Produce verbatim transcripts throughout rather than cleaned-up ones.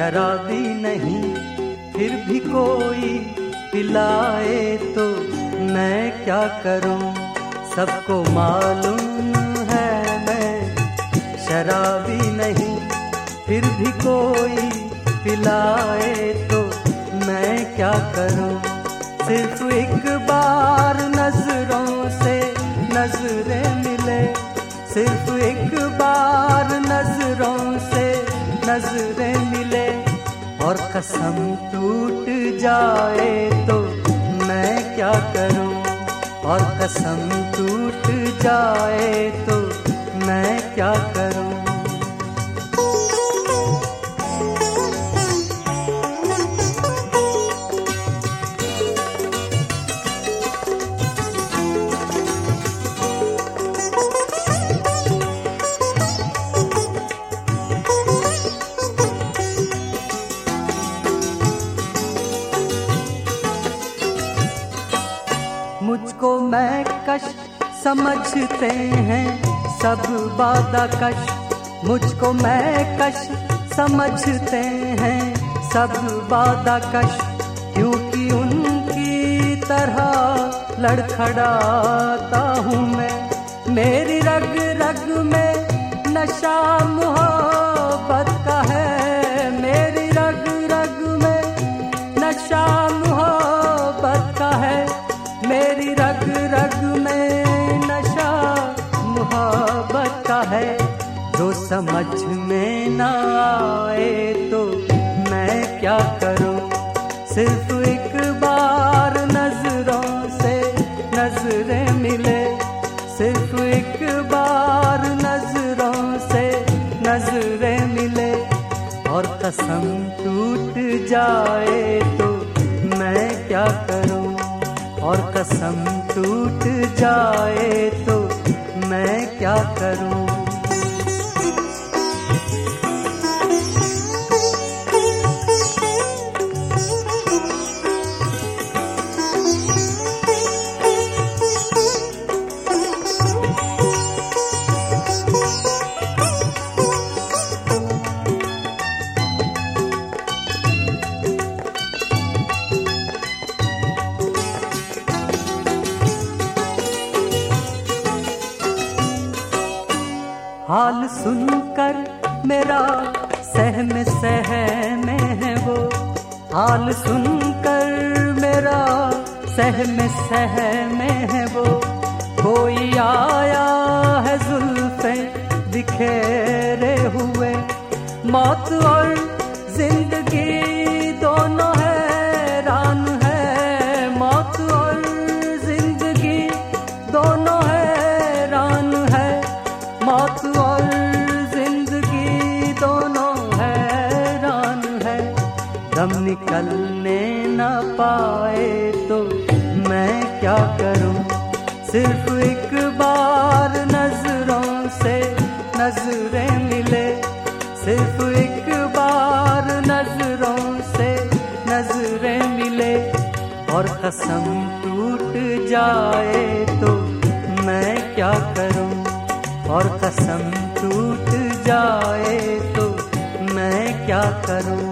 शराबी नहीं फिर भी कोई पिलाए तो मैं क्या करूं। सबको मालूम है मैं शराबी नहीं फिर भी कोई पिलाए तो मैं क्या करूं। सिर्फ एक बार नजरों से नजरें मिले, सिर्फ एक बार नजरों से नजरें मिले और कसम टूट जाए तो मैं क्या करूं। और कसम टूट जाए तो मैं क्या करूं। मुझको मैं कश समझते हैं सब बादा कश, मुझको मैं कश समझते हैं सब बादा कश, क्योंकि उनकी तरह लड़खड़ाता हूँ मैं। मेरी रग रग में नशा मोहब्बत का है, मेरी रग रग में नशा मोहब्बत का है, मेरी रग रग में नशा मोहब्बत का है। जो समझ में ना आए तो मैं क्या करूं। सिर्फ एक बार नजरों से नजरें मिले, सिर्फ एक बार नजरों से नजरें मिले और कसम टूट जाए तो मैं क्या करूं। और कसम टूट जाए तो मैं क्या करूं। हाल सुनकर मेरा सहम सहमे है वो, हाल सुनकर मेरा सहम सहमे है वो। कोई आया है जुल्फे बिखेरे हुए, मौत और जिंदगी दोनों हैरान है, मौत और जिंदगी दोनों हैरान है, मौत और जिंदगी दोनों हैरान है। दम निकलने न पाए तो मैं क्या करूं। सिर्फ एक बार नजरों से नजरें मिले, सिर्फ एक बार नजरों से नजरें मिले और कसम टूट जाए तो मैं क्या करूं। और कसम टूट जाए तो मैं क्या करूं।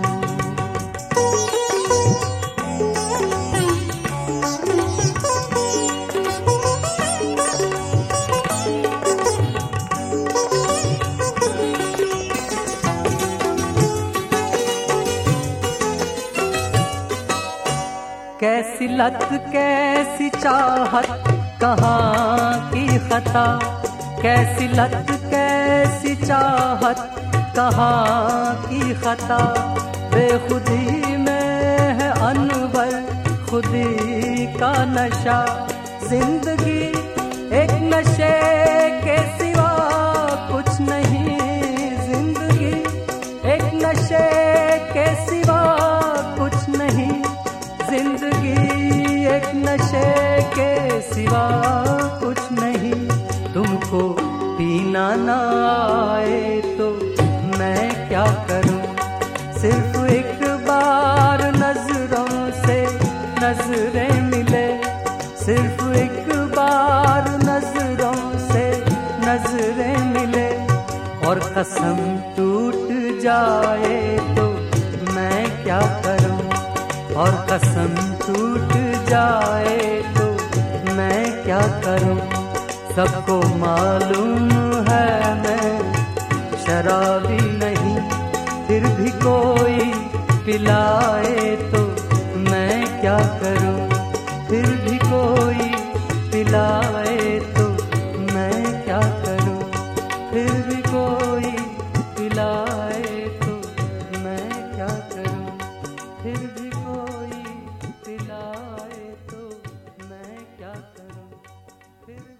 कैसी लत कैसी चाहत कहाँ की खता, कैसी लत कैसी चाहत कहाँ की खता। बेखुदी में है अनवर खुदी का नशा, जिंदगी एक नशे के सिवा कुछ नहीं, जिंदगी एक नशे के सिवा कुछ नहीं, जिंदगी एक नशे के सिवा कुछ नहीं। तुमको पीना ना आए तो मैं क्या करूं। सिर्फ एक बार नजरों से नजरें मिले, सिर्फ एक बार नजरों से नजरें मिले और कसम टूट जाए तो क्या करूं, और कसम टूट जाए तो मैं क्या करूं। सबको मालूम है मैं शराबी नहीं, फिर भी कोई पिलाए तो मैं क्या करूं, फिर भी कोई पिलाए तो मैं क्या करूं, फिर भी कोई पिलाए तो मैं क्या करूं, फिर भी कोई पिलाए तो मैं क्या करूं, फिर